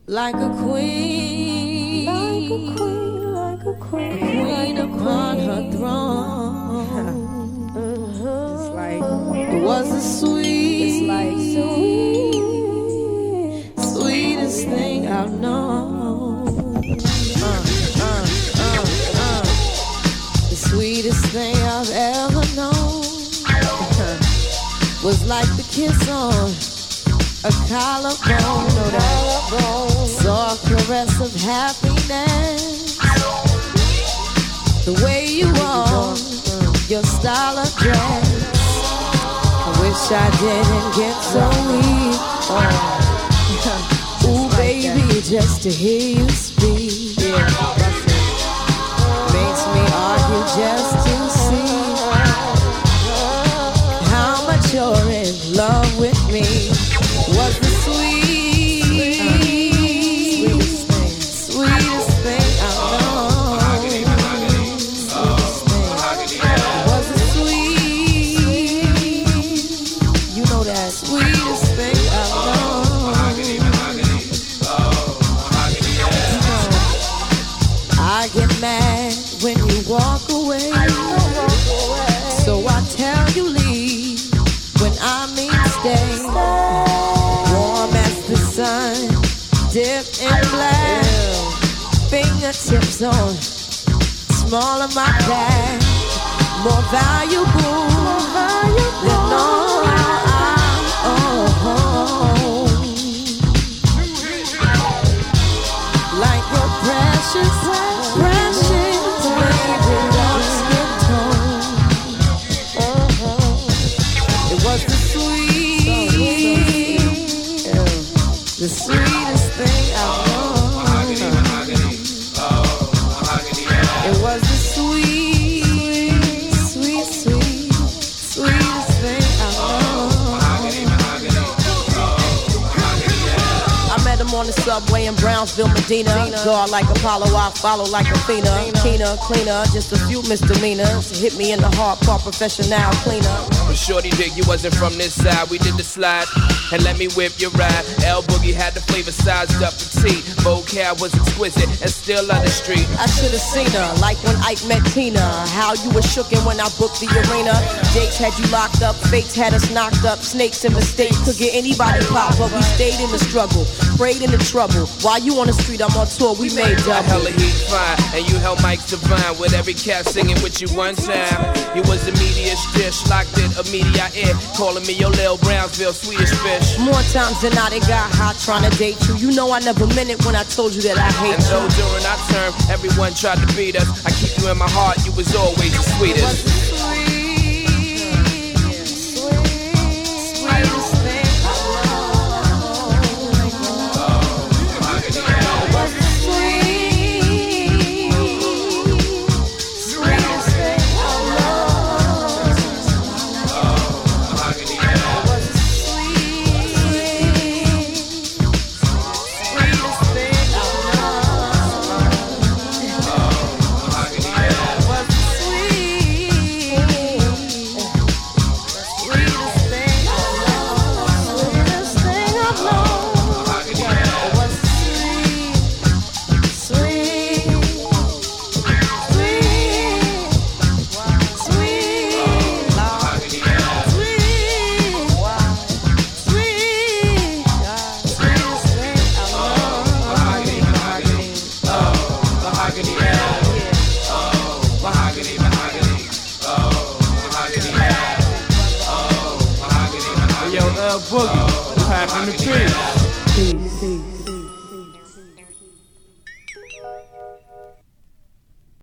like a queen, a queen upon her throne. It's like It was the sweetest thing I've known. The sweetest thing I've ever known was like the kiss on a collarbone, soft caress of happiness. The way you walk, your style of dress. I wish I didn't get so weak. Ooh, baby, just to hear you speak makes me argue just to see how much you're in love with me. Was the sweetest thing I know. Was the you know that sweetest thing I know. I get mad when you walk away, so I tell you leave when I mean stay. Warm as the sun, dipped in black, fingertips on small of my back, more valuable than all I own. Like your precious baby, dark skin tone. It was the sweetest thing I know. It was the sweetest thing I know. I met him on the subway in Brownsville, Medina. Guard like Apollo, I follow like Athena. Keener, cleaner, just a few misdemeanors. Hit me in the hard part, professional cleaner. But shorty dig, you wasn't from this side. We did the slide and let me whip your ride. L Boogie had the flavor sized up for tea. Vocab was exquisite and still on the street. I should've seen her, like when Ike met Tina. How you were shookin' when I booked the arena. Jakes had you locked up, fakes had us knocked up. Snakes and mistakes could get anybody popped, but we stayed in the struggle, prayed in the trouble. While you on the street, I'm on tour, we made double. Hella heat fine, and you held mics divine with every cat singing with you one time. You was the meatiest dish, locked in a media ear, calling me your Lil Brownsville Swedish fish. More times than not, it got hot trying to date you. You know I never meant it when I told you that I hate and you. And though during our term, everyone tried to beat us, I keep you in my heart, you was always the sweetest. Boogie, packing the beat.